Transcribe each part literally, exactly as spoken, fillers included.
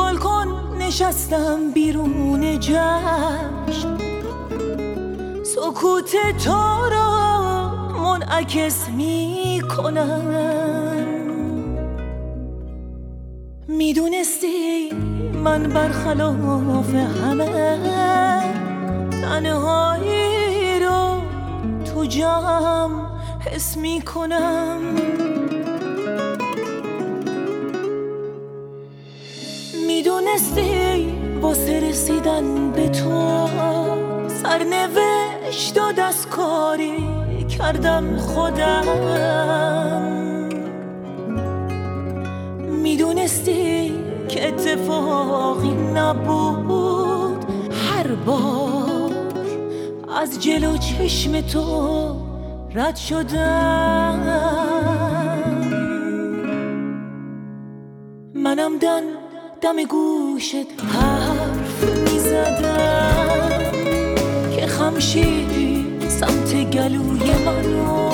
بالکن نشستم بیرون جشن، سکوت تو را منعکس می کنم. میدونستی من برخلاف همه تنهایی رو تو جمع حس می کنم. میدونستی واسه رسیدن به تو سرنوشت و دستکاری کردم خودم. میدونستی که اتفاقی نبود هر بار از جلو چشم تو رد شدم. منم دن دم گوشت حرف میزدم که خمشی سمت گلوی منو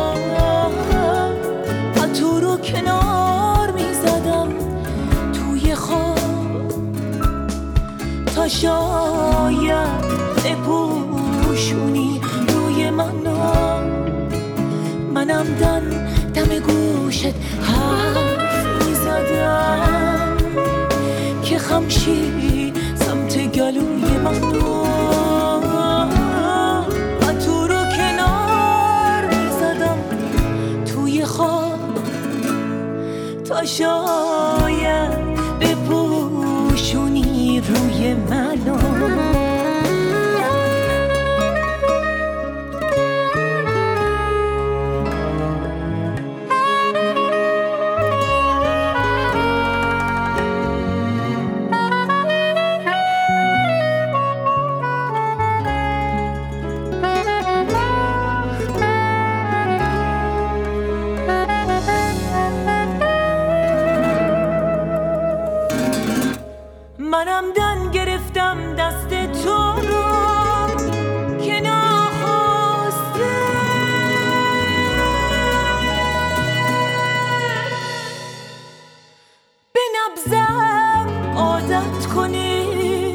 پتو رو کنار میزدم توی خواب تا شاید بپوشونی روی منو. منم دن دم گوشت حرف میزدم که خمشی سمت گلوی منو پتو رو کنار میزدم توی خواب تا شاید بپوشونی روی منو. منم دن گرفتم دست تو رو که ناخواسته به نبضم عادت کنی.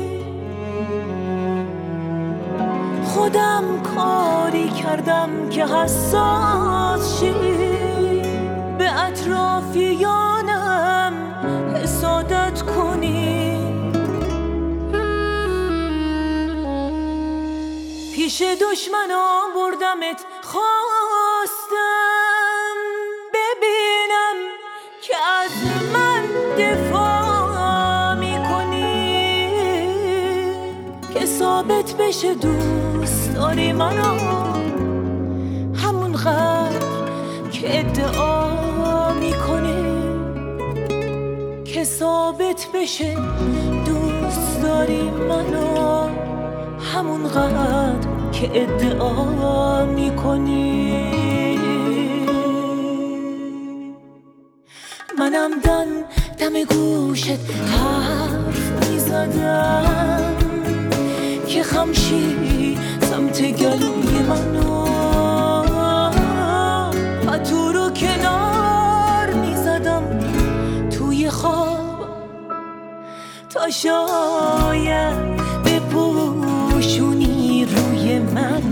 خودم کاری کردم که حساس شی، به اطرافیانم حسادت کنی. پیش دشمنا بردمت خواستم ببینم که از من دفاع میکنی، که ثابت بشه دوست داری منو همونقدر که ادعا میکنی، که ثابت بشه دوست داری منو همونقدر که ادعا میکنی. منم دن دم گوشت حرف میزدم که خمشی سمت گلوی منو پتو رو کنار میزدم توی خواب تا شاید بپوشونی روی من.